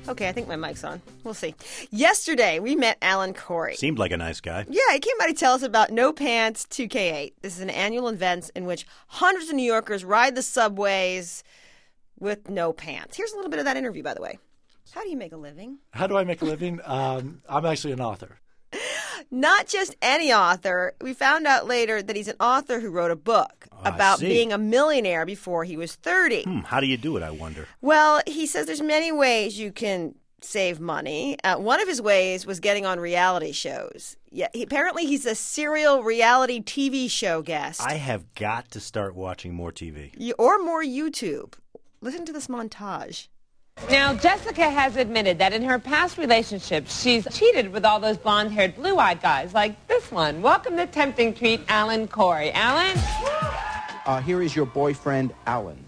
Okay, I think my mic's on. We'll see. Yesterday, we met Alan Corey. Seemed like a nice guy. Yeah, he came by to tell us about No Pants 2K8. This is an annual event in which hundreds of New Yorkers ride the subways with no pants. Here's a little bit of that interview, by the way. How do you make a living? How do I make a living? I'm actually an author. Not just any author. We found out later that he's an author who wrote a book about being a millionaire before he was 30. How do you do it, I wonder? Well, he says there's many ways you can save money. One of his ways was getting on reality shows. Yeah, apparently he's a serial reality TV show guest. I have got to start watching more TV. Or more YouTube. Listen to this montage. Now, Jessica has admitted that in her past relationships, she's cheated with all those blonde-haired, blue-eyed guys like this one. Welcome to Tempting Treat, Alan Corey. Alan? Here is your boyfriend, Alan.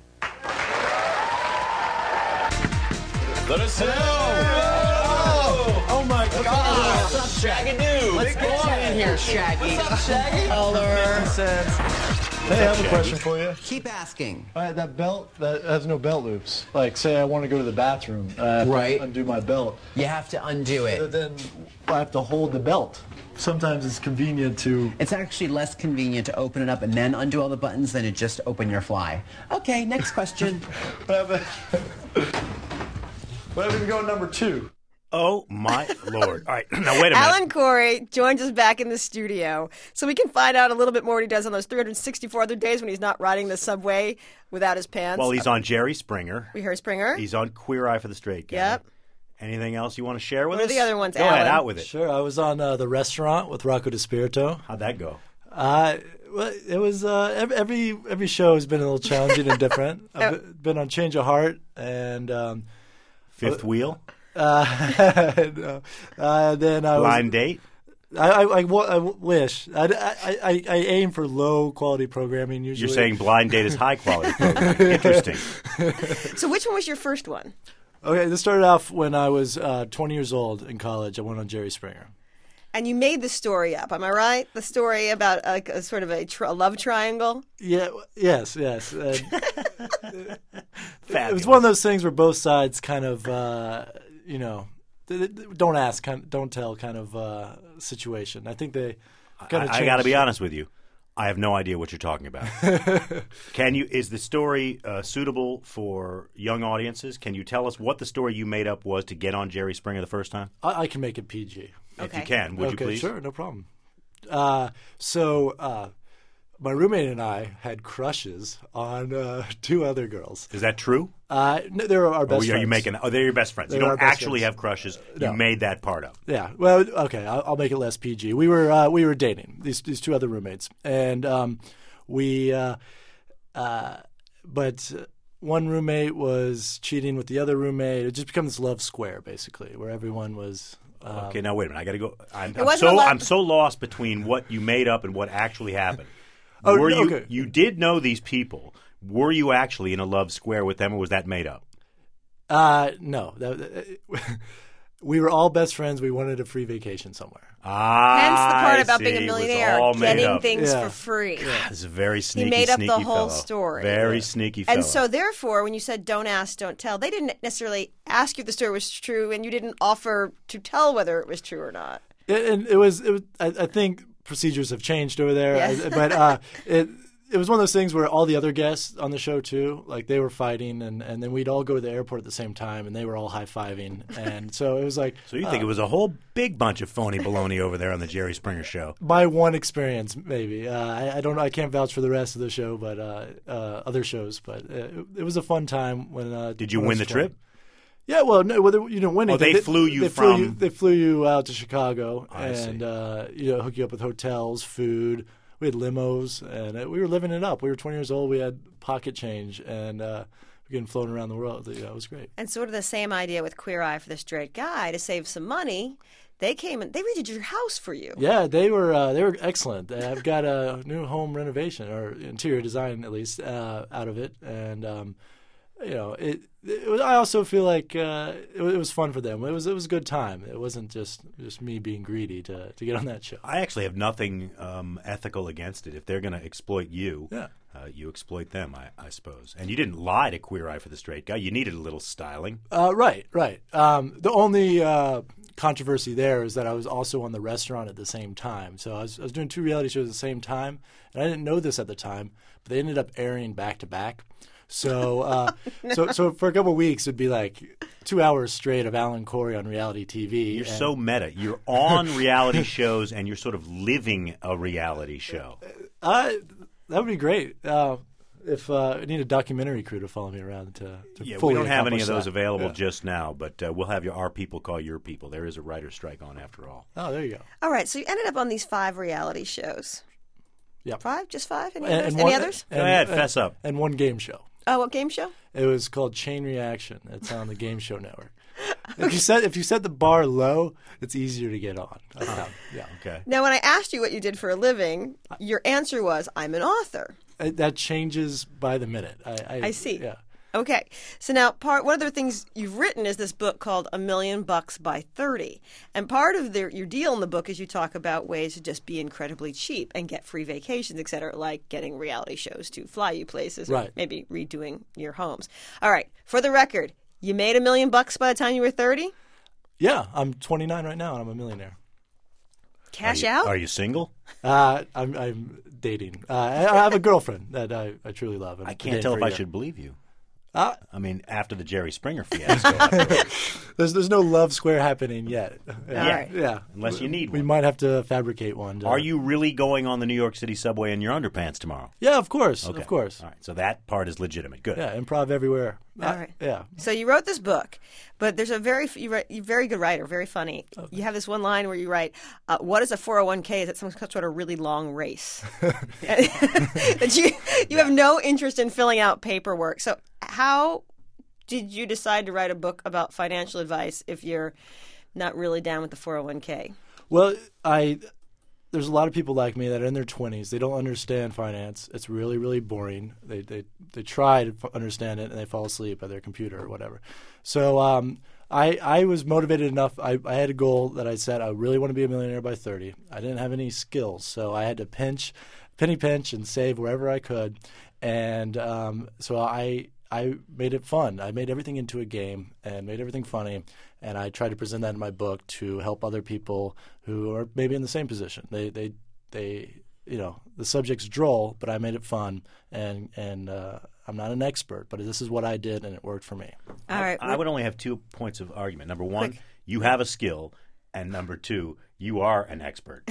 Let us know. Oh my God. What's up, Shaggy Dude? Let's go on in here, Shaggy. What's up, Shaggy? Hey, I have a question for you. Keep asking. That belt that has no belt loops. Like, say I want to go to the bathroom. Right. Undo my belt. You have to undo it. Then I have to hold the belt. Sometimes it's convenient to... It's actually less convenient to open it up and then undo all the buttons than to just open your fly. Okay, next question. What if we go number 2? Oh, my Lord. All right, now wait a minute. Alan Corey joins us back in the studio so we can find out a little bit more what he does on those 364 other days when he's not riding the subway without his pants. Well, he's on Jerry Springer. We heard Springer. He's on Queer Eye for the Straight Guy. Yep. Anything else you want to share with What us? are the other ones, Go ahead, Alan? out with it. Sure, I was on The Restaurant with Rocco DiSpirito. How'd that go? Well, it was every show has been a little challenging and different. I've been on Change of Heart and Fifth Wheel? then I Blind Date? I wish. I aim for low quality programming usually. You're saying Blind Date is high quality programming. Interesting. So which one was your first one? Okay, this started off when I was 20 years old in college. I went on Jerry Springer. And you made the story up, am I right? The story about a sort of a love triangle? Yeah, yes. Fabulous. It was one of those things where both sides kind of, don't ask, don't tell kind of situation. I think they kind of I got to be honest with you. I have no idea what you're talking about. Is the story suitable for young audiences? Can you tell us what the story you made up was to get on Jerry Springer the first time? I can make it PG. If you can, would you please? Sure, no problem. So my roommate and I had crushes on 2 other girls. Is that true? No, they're our best friends. They're your best friends. You don't actually have crushes. No. You made that part up. Yeah. Well, okay. I'll make it less PG. We were dating these 2 other roommates, and but one roommate was cheating with the other roommate. It just became this love square, basically, where everyone was. Okay, now wait a minute. I got to go. I'm so lost between what you made up and what actually happened. Okay. You did know these people. Were you actually in a love square with them, or was that made up? No. We were all best friends. We wanted a free vacation somewhere. Hence the part about being a It was millionaire, all made getting up. things for free. This is a very sneaky, He made up sneaky the whole fellow. story. Very sneaky fellow. And so, therefore, when you said don't ask, don't tell, they didn't necessarily ask you if the story was true, and you didn't offer to tell whether it was true or not. And it was. I think procedures have changed over there, Yeah. but it was one of those things where all the other guests on the show too, like they were fighting, and then we'd all go to the airport at the same time, and they were all high-fiving, and so it was like. So you think it was a whole big bunch of phony baloney over there on the Jerry Springer show? My one experience, maybe. I don't know. I can't vouch for the rest of the show, but other shows. But it was a fun time when. Did you win the trip? Yeah, well, no, you didn't win it. They flew you They flew you out to Chicago and hook you up with hotels, food. We had limos, and we were living it up. We were 20 years old. We had pocket change, and we were getting flown around the world. It was great. And sort of the same idea with Queer Eye for the Straight Guy. To save some money, they came and they redid your house for you. Yeah, they were excellent. I've got a new home renovation, or interior design at least, out of it, and I also feel like it was fun for them. It was a good time. It wasn't just me being greedy to get on that show. I actually have nothing ethical against it. If they're going to exploit you, you exploit them, I suppose. And you didn't lie to Queer Eye for the Straight Guy. You needed a little styling. Right. The only controversy there is that I was also on The Restaurant at the same time. So I was doing 2 reality shows at the same time, and I didn't know this at the time, but they ended up airing back to back. So, so for a couple of weeks, it'd be like 2 hours straight of Alan Corey on reality TV. You're so meta. You're on reality shows, and you're sort of living a reality show. That would be great. If I need a documentary crew to follow me around to fully we don't have any accomplish of those that. available just now, but we'll have our people call your people. There is a writer's strike on after all. Oh, there you go. All right, so you ended up on these 5 reality shows. Yeah. 5? Just 5? Any And others? one- Any others? Go ahead, fess up. And one game show. Oh, what game show? It was called Chain Reaction. It's on the Game Show Network. If you set the bar low, it's easier to get on. I found. Yeah. Okay. Now, when I asked you what you did for a living, your answer was, I'm an author. That changes by the minute. I see. Yeah. Okay. So now one of the things you've written is this book called $1 Million by 30. And part of your deal in the book is you talk about ways to just be incredibly cheap and get free vacations, et cetera, like getting reality shows to fly you places or Right. maybe redoing your homes. All right. For the record, you made $1 million by the time you were 30? Yeah. I'm 29 right now, and I'm a millionaire. Cash out? Are you single? I'm dating. I have a girlfriend that I truly love. I can't tell if I should believe you. Uh, I mean, after the Jerry Springer fiasco. There's no love square happening yet. right. Yeah. Unless you need We one. might have to fabricate one. Are you really going on the New York City subway in your underpants tomorrow? Yeah, of course. Okay. Of course. All right. So that part is legitimate. Good. Yeah, improv everywhere. All right. Yeah. So you wrote this book, but there's you're a very good writer, very funny. Okay. You have this one line where you write, "What is a 401k? Is it some sort of really long race?" That you have no interest in filling out paperwork. So how did you decide to write a book about financial advice if you're not really down with the 401k? Well, there's a lot of people like me that are in their 20s. They don't understand finance. It's really, really boring. They try to understand it, and they fall asleep at their computer or whatever. So I was motivated enough. I had a goal that I said I really want to be a millionaire by 30. I didn't have any skills, so I had to penny pinch and save wherever I could. And so I made it fun. I made everything into a game and made everything funny, and I tried to present that in my book to help other people who are maybe in the same position. They the subject's droll, but I made it fun, and I'm not an expert, but this is what I did, and it worked for me. All right. I would only have 2 points of argument. Number one, Quick. you have a skill, and number 2, you are an expert.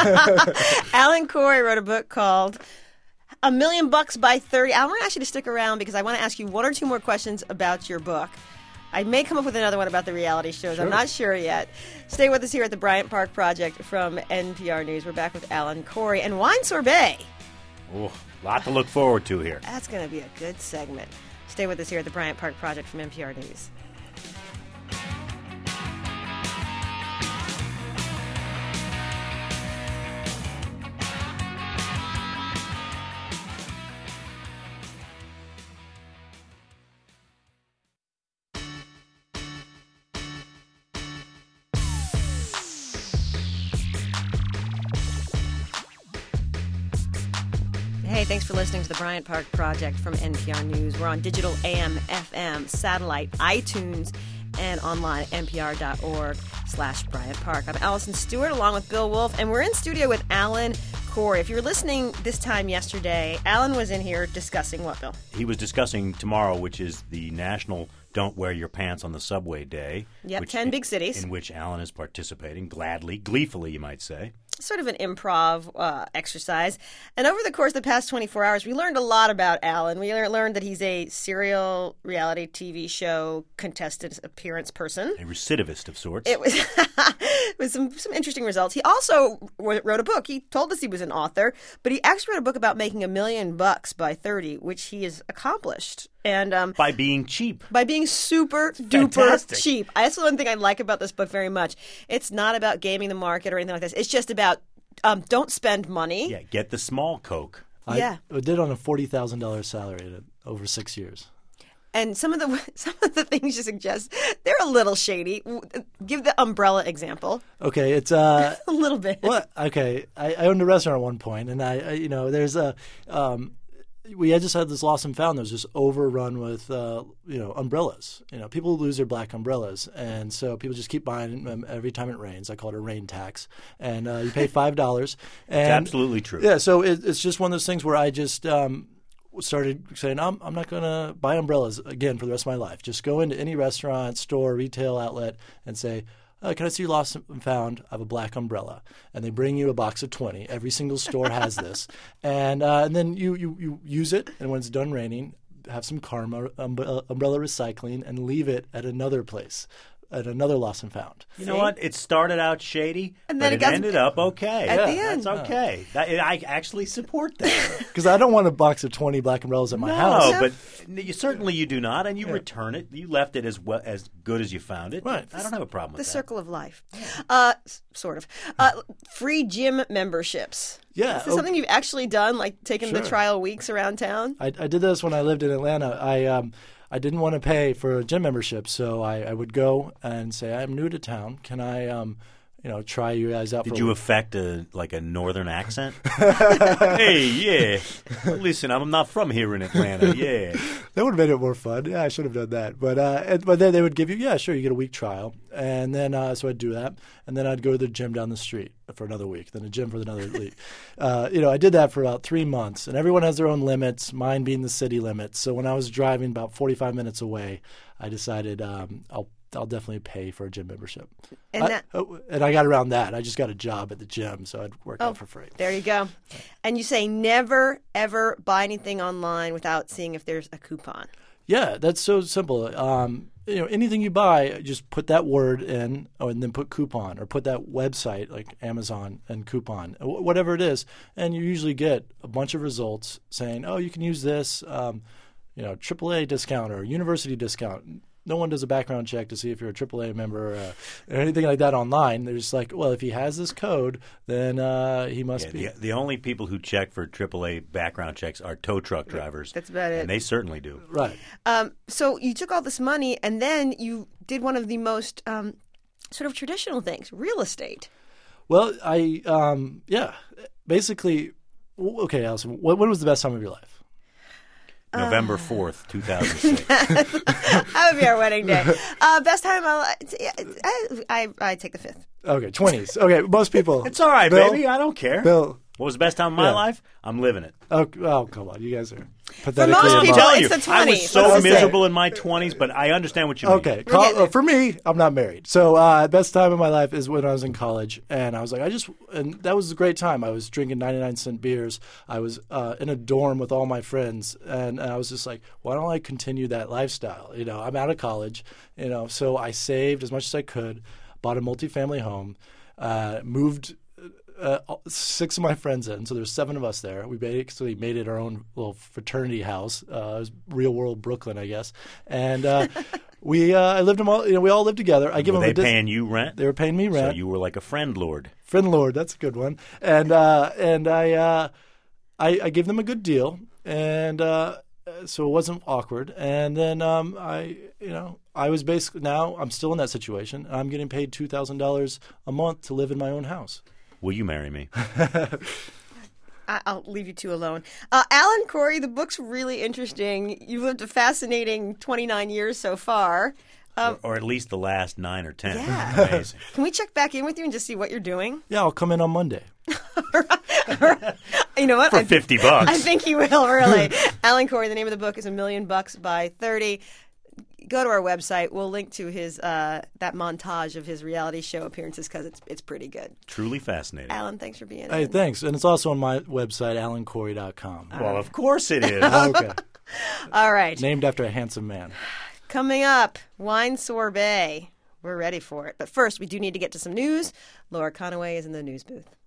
Alan Corey wrote a book called $1 Million by 30. I want to ask you to stick around because I want to ask you 1 or 2 more questions about your book. I may come up with another one about the reality shows. Sure. I'm not sure yet. Stay with us here at the Bryant Park Project from NPR News. We're back with Alan Corey and Wine Sorbet. Oh, a lot to look forward to here. That's going to be a good segment. Stay with us here at the Bryant Park Project from NPR News. Hey, thanks for listening to the Bryant Park Project from NPR News. We're on digital AM, FM, satellite, iTunes, and online at npr.org/Bryant Park. I'm Allison Stewart along with Bill Wolf, and we're in studio with Alan Corey. If you were listening this time yesterday, Alan was in here discussing what, Bill? He was discussing tomorrow, which is the National Don't Wear Your Pants on the Subway Day. Yep, 10 big cities. In which Alan is participating, gladly, gleefully, you might say. Sort of an improv exercise. And over the course of the past 24 hours, we learned a lot about Alan. We learned that he's a serial reality TV show contestant appearance person. A recidivist of sorts. It was with some interesting results. He also wrote a book. He told us he was an author, but he actually wrote a book about making $1 million by 30, which he has accomplished. And by being cheap. By being super duper cheap. That's the one thing I like about this book very much. It's not about gaming the market or anything like this. It's just about don't spend money. Yeah, get the small Coke. Yeah. I did on a $40,000 salary over 6 years. And some of the things you suggest, they're a little shady. Give the umbrella example. Okay, it's a little bit. What? Okay, I owned a restaurant at one point, and I there's a we had just had this lost and found that was just overrun with umbrellas. People lose their black umbrellas, and so people just keep buying them every time it rains. I call it a rain tax, and you pay $5. It's absolutely true. Yeah, so it's just one of those things where I just started saying I'm not going to buy umbrellas again for the rest of my life. Just go into any restaurant, store, retail outlet, and say, can I see your lost and found? I have a black umbrella. And they bring you a box of 20. Every single store has this. And then you use it, and when it's done raining, have some karma, umbrella recycling, and leave it at another place, at another lost and found. You know what? It started out shady, and then but it ended up okay. At the end. That's okay. I actually support that. Because I don't want a box of 20 black umbrellas at my house. No, but you do not, and you return it. You left it as good as you found it. Right. I don't have a problem with The that. circle of life. Sort of. Free gym memberships. Yeah. Is this something you've actually done, like taking the Sure. trial weeks around town? I did this when I lived in Atlanta. I didn't want to pay for a gym membership, so I would go and say, I'm new to town. Can I try you guys out? Did you affect a northern accent? Hey, yeah. Listen, I'm not from here in Atlanta. Yeah. That would have made it more fun. Yeah, I should have done that. But then they would give you, yeah, sure, you get a week trial. And then so I'd do that. And then I'd go to the gym down the street for another week, then a gym for another week. I did that for about 3 months. And everyone has their own limits, mine being the city limits. So when I was driving about 45 minutes away, I decided I'll definitely pay for a gym membership. And I got around that. I just got a job at the gym, so I'd work out for free. There you go. And you say never, ever buy anything online without seeing if there's a coupon. Yeah, that's so simple. Anything you buy, just put that word in, and then put coupon, or put that website like Amazon and coupon, whatever it is, and you usually get a bunch of results saying, "Oh, you can use this, AAA discount or university discount." No one does a background check to see if you're a AAA member or anything like that online. They're just like, well, if he has this code, then he must be. The only people who check for AAA background checks are tow truck drivers. That's about it. And they certainly do. Right. So you took all this money, and then you did one of the most sort of traditional things, real estate. Well, basically, okay, Allison, when was the best time of your life? November 4th, 2006. That would be our wedding day. Best time of my life. I take the 5th. Okay, 20s. Okay, most people. It's all right, Bill, baby. I don't care. Bill. What was the best time of my life? I'm living it. Oh, come on. You guys are pathetically most people, involved. it's the 20s. I was so Let's just say. miserable in my 20s, but I understand what you mean. Okay, getting there. for me, I'm not married. So best time of my life is when I was in college, and I was like, and that was a great time. I was drinking 99-cent beers. I was in a dorm with all my friends, and I was just like, why don't I continue that lifestyle? I'm out of college, so I saved as much as I could, bought a multifamily home, moved 6 of my friends in, so there's 7 of us there. We basically made it our own little fraternity house. It was real world Brooklyn, I guess. And I lived them all. We all lived together. I give Were them they paying you rent? They were paying me rent. So you were like a friend lord. Friend lord, that's a good one. And I gave them a good deal, and so it wasn't awkward. And then I was basically, now I'm still in that situation. I'm getting paid $2,000 a month to live in my own house. Will you marry me? I'll leave you two alone. Alan Corey, the book's really interesting. You've lived a fascinating 29 years so far. Or at least the last 9 or 10. Yeah. Amazing. Can we check back in with you and just see what you're doing? Yeah, I'll come in on Monday. You know what? For $50. I think you will, really. Alan Corey, the name of the book is $1 Million by 30. Go to our website. We'll link to his that montage of his reality show appearances because it's pretty good. Truly fascinating. Alan, thanks for being Hey, in. thanks. And it's also on my website, alancorey.com. Well, of course it is. Okay. All right. Named after a handsome man. Coming up, wine sorbet. We're ready for it. But first, we do need to get to some news. Laura Conaway is in the news booth.